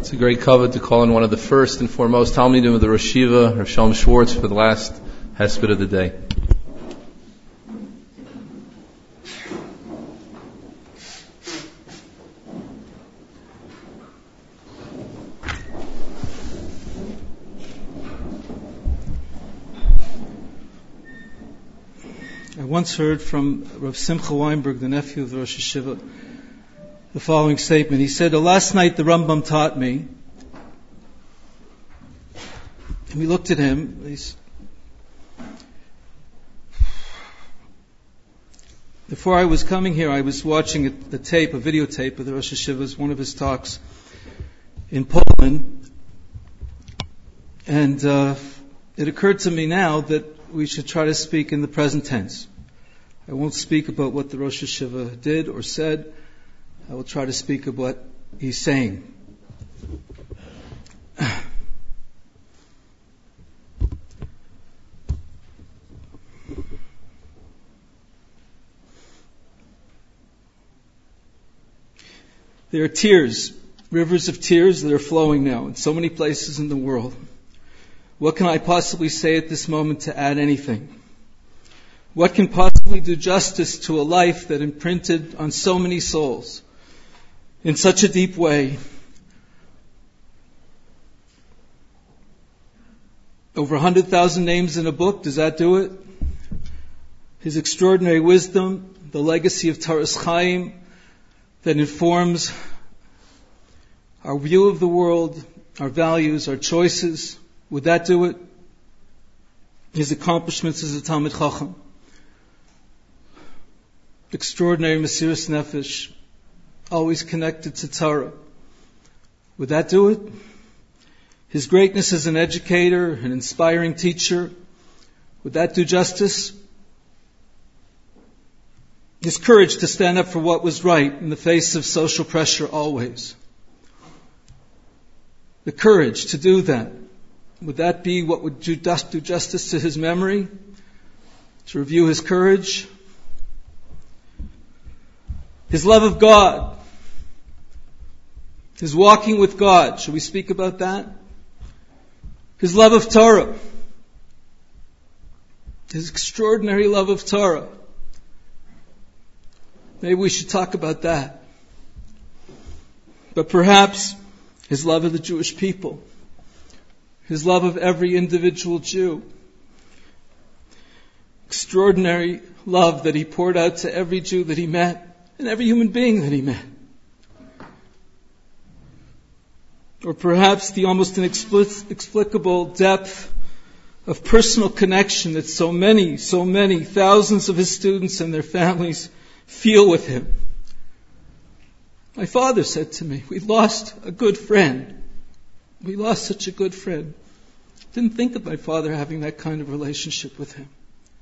It's a great kavod to call in one of the first and foremost Talmidim of the Rosh Yeshiva, Rav Shalom Schwartz, for the last hesped of the day. I once heard from Rav Simcha Weinberg, the nephew of the Rosh Yeshiva, the following statement. He said, last night the Rambam taught me, and we looked at him. Before I was coming here, I was watching a videotape of the Rosh Yeshiva's, one of his talks in Poland, and it occurred to me now that we should try to speak in the present tense. I won't speak about what the Rosh Yeshiva did or said. I will try to speak of what he's saying. There are tears, rivers of tears that are flowing now in so many places in the world. What can I possibly say at this moment to add anything? What can possibly do justice to a life that imprinted on so many souls in such a deep way? Over 100,000 names in a book, does that do it? His extraordinary wisdom, the legacy of Taras Chaim that informs our view of the world, our values, our choices, would that do it? His accomplishments as a Talmid Chacham, extraordinary Mesiras Nefesh, always connected to Torah. Would that do it? His greatness as an educator, an inspiring teacher, would that do justice? His courage to stand up for what was right in the face of social pressure always. The courage to do that. Would that be what would do justice to his memory? To review his courage? His love of God. His walking with God. Should we speak about that? His love of Torah. His extraordinary love of Torah. Maybe we should talk about that. But perhaps his love of the Jewish people. His love of every individual Jew. Extraordinary love that he poured out to every Jew that he met and every human being that he met. Or perhaps the almost inexplicable depth of personal connection that so many thousands of his students and their families feel with him. My father said to me, we lost a good friend. We lost such a good friend. Didn't think of my father having that kind of relationship with him.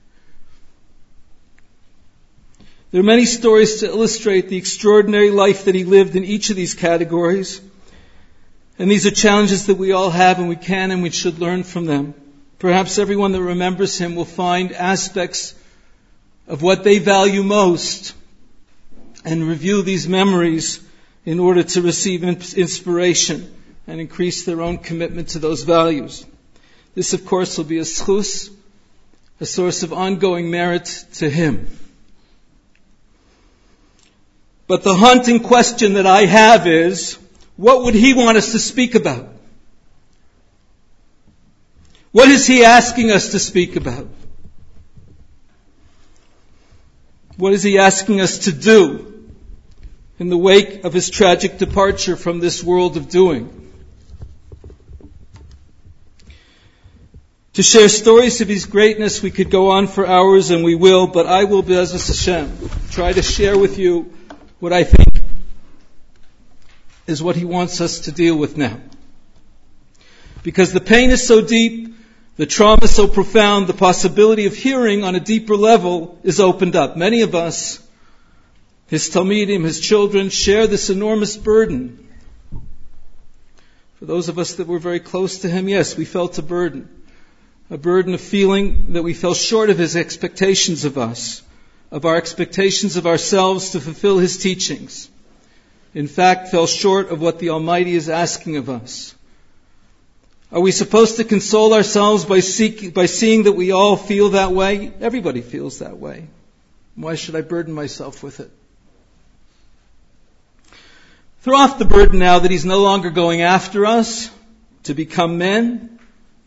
There are many stories to illustrate the extraordinary life that he lived in each of these categories. And these are challenges that we all have, and we can and we should learn from them. Perhaps everyone that remembers him will find aspects of what they value most and review these memories in order to receive inspiration and increase their own commitment to those values. This, of course, will be a schus, a source of ongoing merit to him. But the haunting question that I have is, what would he want us to speak about? What is he asking us to speak about? What is he asking us to do in the wake of his tragic departure from this world of doing? To share stories of his greatness, we could go on for hours, and we will, but I will, B'ezras Hashem, try to share with you what I think is what he wants us to deal with now. Because the pain is so deep, the trauma is so profound, the possibility of hearing on a deeper level is opened up. Many of us, his Talmidim, his children, share this enormous burden. For those of us that were very close to him, yes, we felt a burden of feeling that we fell short of his expectations of us, of our expectations of ourselves to fulfill his teachings. in fact, fell short of what the Almighty is asking of us? Are we supposed to console ourselves by seeing that we all feel that way? Everybody feels that way. Why should I burden myself with it? Throw off the burden now that He's no longer going after us to become men.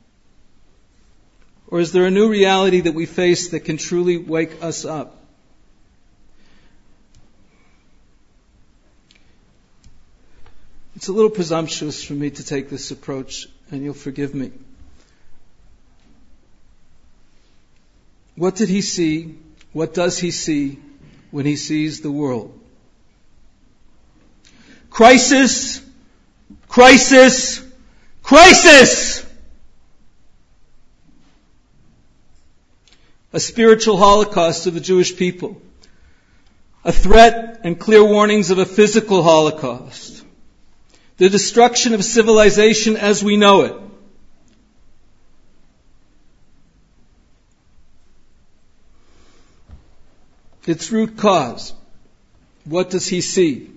Or is there a new reality that we face that can truly wake us up? It's a little presumptuous for me to take this approach, and you'll forgive me. What did He see? What does He see when He sees the world? Crisis! Crisis! Crisis! A spiritual holocaust of the Jewish people. A threat and clear warnings of a physical holocaust. The destruction of civilization as we know it. Its root cause. What does He see?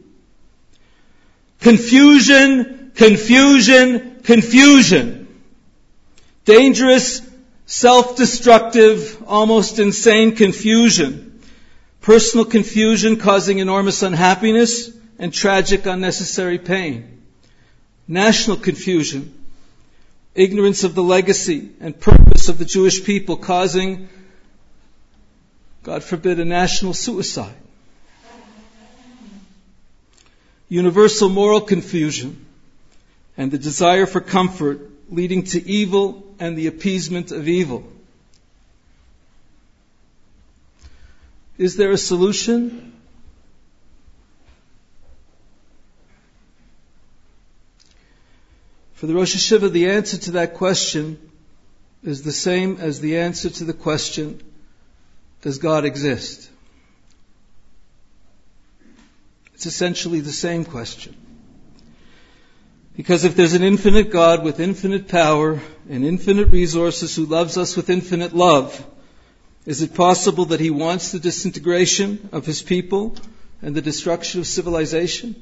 Confusion, confusion, confusion. Dangerous, self-destructive, almost insane confusion. Personal confusion causing enormous unhappiness and tragic unnecessary pain. National confusion, ignorance of the legacy and purpose of the Jewish people causing, God forbid, a national suicide. Universal moral confusion and the desire for comfort leading to evil and the appeasement of evil. Is there a solution? For the Rosh Hashiva, the answer to that question is the same as the answer to the question, does God exist? It's essentially the same question. Because if there's an infinite God with infinite power and infinite resources who loves us with infinite love, is it possible that He wants the disintegration of His people and the destruction of civilization?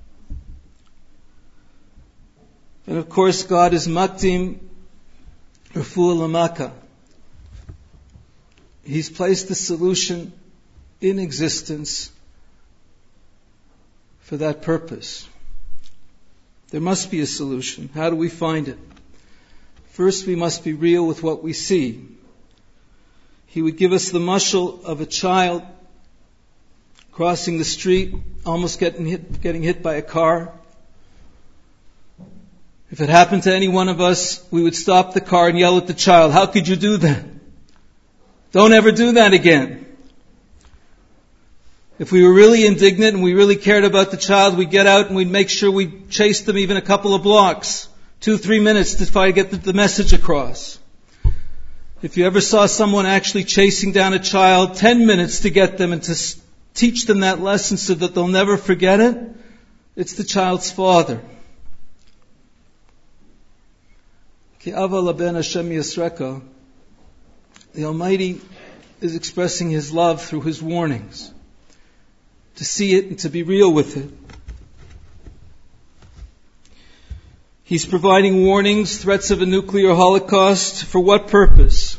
And of course, God is Makdim Refuah Lamaka. He's placed the solution in existence for that purpose. There must be a solution. How do we find it? First, we must be real with what we see. He would give us the mashal of a child crossing the street, almost getting hit by a car. If it happened to any one of us, we would stop the car and yell at the child, "How could you do that? Don't ever do that again." If we were really indignant and we really cared about the child, we'd get out and we'd make sure we chased them even a couple of blocks, 2-3 minutes to try to get the message across. If you ever saw someone actually chasing down a child, 10 minutes to get them and to teach them that lesson so that they'll never forget it, it's the child's father. Ki ava laben Hashem yisreka. The Almighty is expressing His love through His warnings. To see it and to be real with it. He's providing warnings, threats of a nuclear holocaust. For what purpose?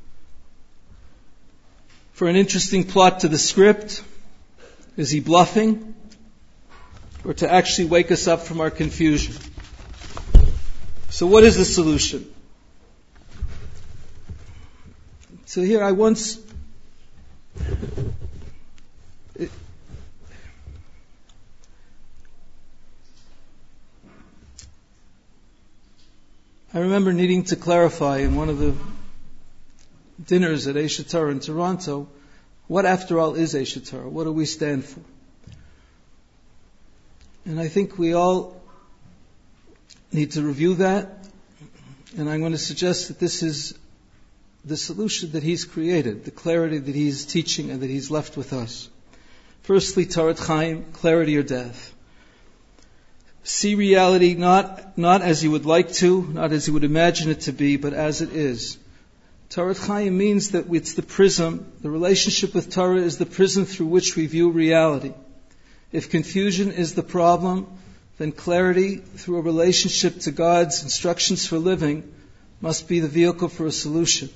For an interesting plot to the script? Is He bluffing? Or to actually wake us up from our confusion? So what is the solution? So here I remember needing to clarify in one of the dinners at Aish HaTorah in Toronto, what after all is Aish HaTorah? What do we stand for? And I think we all need to review that, and I'm going to suggest that this is the solution that He's created, the clarity that He's teaching and that He's left with us. Firstly, Torat Chaim, clarity or death. See reality not as you would like to, not as you would imagine it to be, but as it is. Torat Chaim means that it's the prism, the relationship with Torah is the prism through which we view reality. If confusion is the problem, then clarity through a relationship to God's instructions for living must be the vehicle for a solution.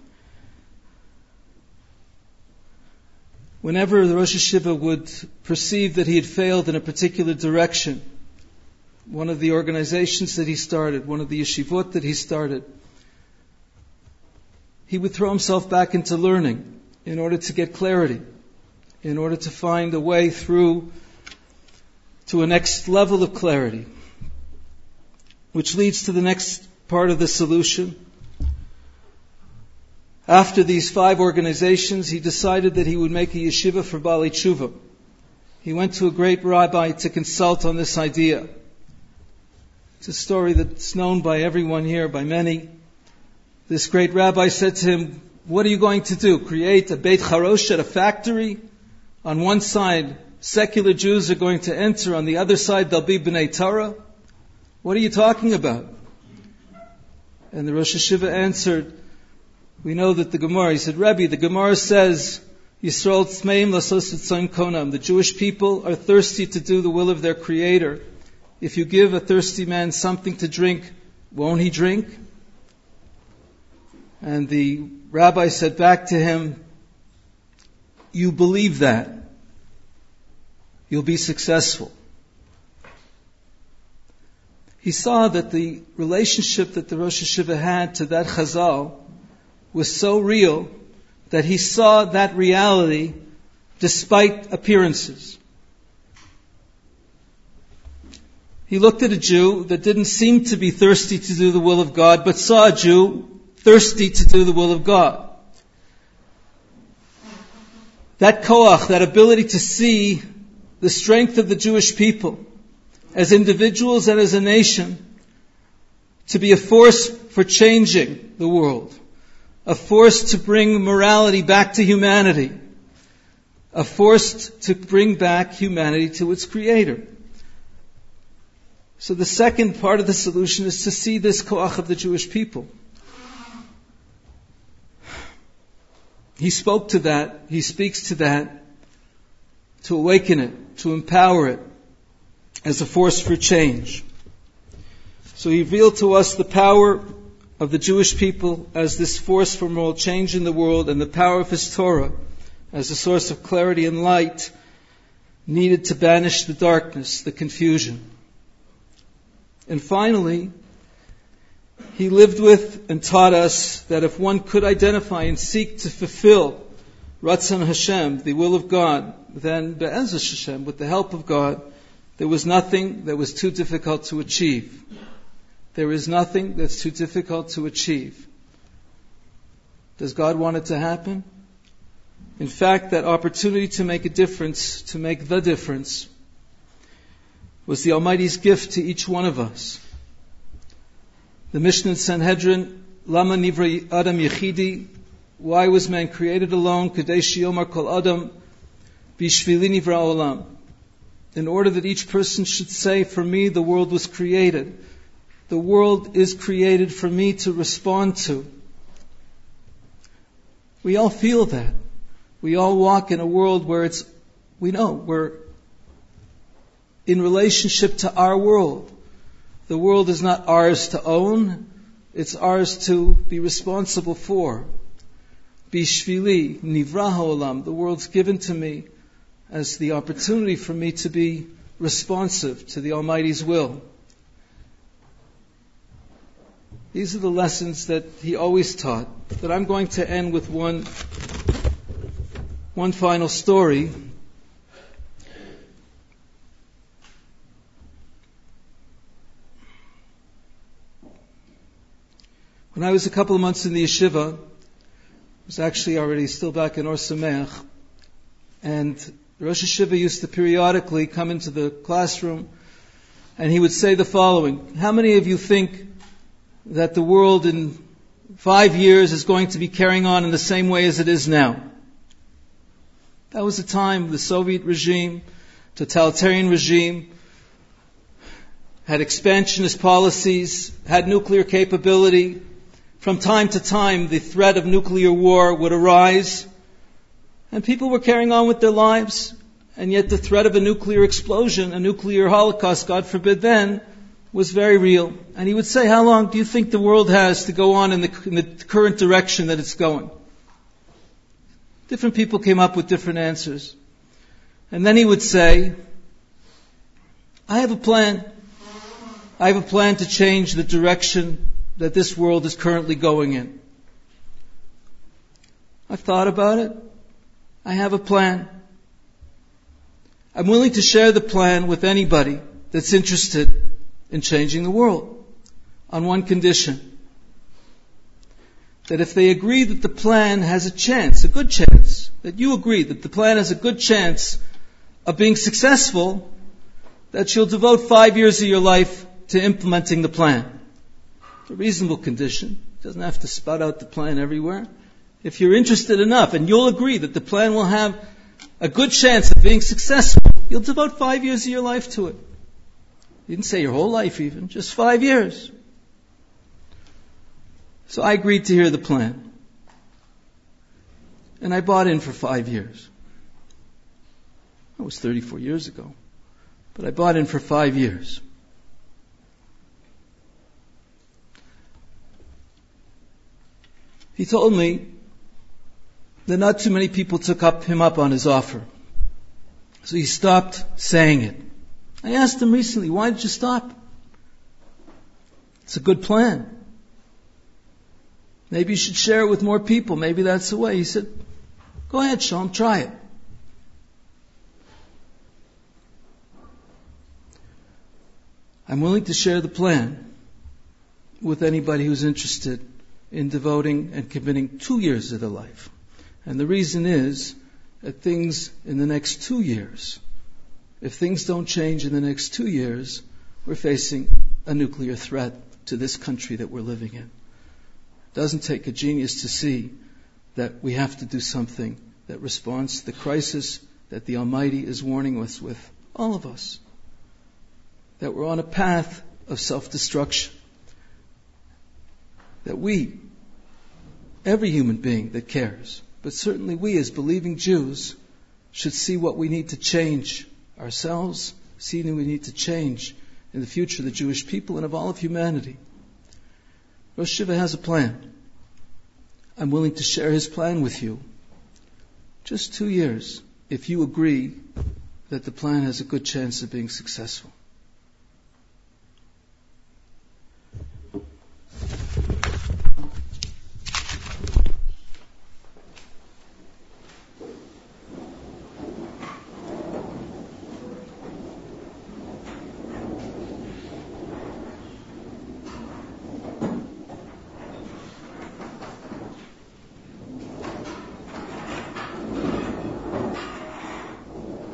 Whenever the Rosh Hashiva would perceive that he had failed in a particular direction, one of the organizations that he started, one of the yeshivot that he started, he would throw himself back into learning in order to get clarity, in order to find a way through to a next level of clarity, which leads to the next part of the solution. After these 5 organizations, he decided that he would make a yeshiva for Baalei Tshuva. He went to a great rabbi to consult on this idea. It's a story that's known by everyone here, by many. This great rabbi said to him, "What are you going to do? Create a Beit Charosh at a factory? On one side, secular Jews are going to enter. On the other side, there'll be B'nai Torah. What are you talking about?" And the Rosh Hashiva answered, we know that the Gemara, he said, "Rebbe, the Gemara says, Yisrael tzmeim lasos etzon konam. The Jewish people are thirsty to do the will of their Creator. If you give a thirsty man something to drink, won't he drink?" And the rabbi said back to him, "You believe that. You'll be successful." He saw that the relationship that the Rosh Hashiva had to that Chazal was so real that he saw that reality despite appearances. He looked at a Jew that didn't seem to be thirsty to do the will of God, but saw a Jew thirsty to do the will of God. That koach, that ability to see the strength of the Jewish people as individuals and as a nation, to be a force for changing the world, a force to bring morality back to humanity, a force to bring back humanity to its Creator. So the second part of the solution is to see this koach of the Jewish people. He spoke to that, he speaks to that, to awaken it, to empower it as a force for change. So he revealed to us the power of the Jewish people as this force for moral change in the world, and the power of his Torah as a source of clarity and light needed to banish the darkness, the confusion. And finally, he lived with and taught us that if one could identify and seek to fulfill Ratzon Hashem, the will of God, then Be'ezus Hashem, with the help of God, there was nothing that was too difficult to achieve. There is nothing that's too difficult to achieve. Does God want it to happen? In fact, that opportunity to make a difference, to make the difference, was the Almighty's gift to each one of us. The Mishnah in Sanhedrin, Lama Nivra Adam Yechidi, why was man created alone? Kadei Sheyomar Kol Adam Bishvili Nivra Olam. In order that each person should say, for me the world was created. The world is created for me to respond to. We all feel that. We all walk in a world where we're in relationship to our world. The world is not ours to own, it's ours to be responsible for. Bishvili, Nivra Ha'olam, the world's given to me as the opportunity for me to be responsive to the Almighty's will. These are the lessons that he always taught. But I'm going to end with one final story. When I was a couple of months in the yeshiva, I was actually already still back in Or Sameach, and Rosh Hashiva used to periodically come into the classroom and he would say the following: how many of you think that the world in 5 years is going to be carrying on in the same way as it is now? That was a time the Soviet regime, totalitarian regime, had expansionist policies, had nuclear capability. From time to time, the threat of nuclear war would arise, and people were carrying on with their lives, And yet the threat of a nuclear explosion, a nuclear holocaust, God forbid then, was very real. And he would say, how long do you think the world has to go on in the current direction that it's going? Different people came up with different answers. And then he would say, I have a plan. I have a plan to change the direction that this world is currently going in. I've thought about it. I have a plan. I'm willing to share the plan with anybody that's interested in changing the world on one condition. That if they agree that the plan has a chance, a good chance, that you agree that the plan has a good chance of being successful, that you'll devote 5 years of your life to implementing the plan. It's a reasonable condition. It doesn't have to spout out the plan everywhere. If you're interested enough and you'll agree that the plan will have a good chance of being successful, you'll devote 5 years of your life to it. You didn't say your whole life even, just 5 years. So I agreed to hear the plan. And I bought in for 5 years. That was 34 years ago. But I bought in for 5 years. He told me that not too many people took him up on his offer. So he stopped saying it. I asked him recently, why did you stop? It's a good plan. Maybe you should share it with more people. Maybe that's the way. He said, go ahead, Shalom, try it. I'm willing to share the plan with anybody who's interested in devoting and committing 2 years of their life. And the reason is that things in the next 2 years, if things don't change in the next 2 years, we're facing a nuclear threat to this country that we're living in. It doesn't take a genius to see that we have to do something that responds to the crisis that the Almighty is warning us with, all of us. That we're on a path of self-destruction. That we, every human being that cares, but certainly we as believing Jews, should see what we need to change ourselves, see what we need to change in the future of the Jewish people and of all of humanity. Rosh Yeshiva has a plan. I'm willing to share his plan with you. Just 2 years, if you agree that the plan has a good chance of being successful.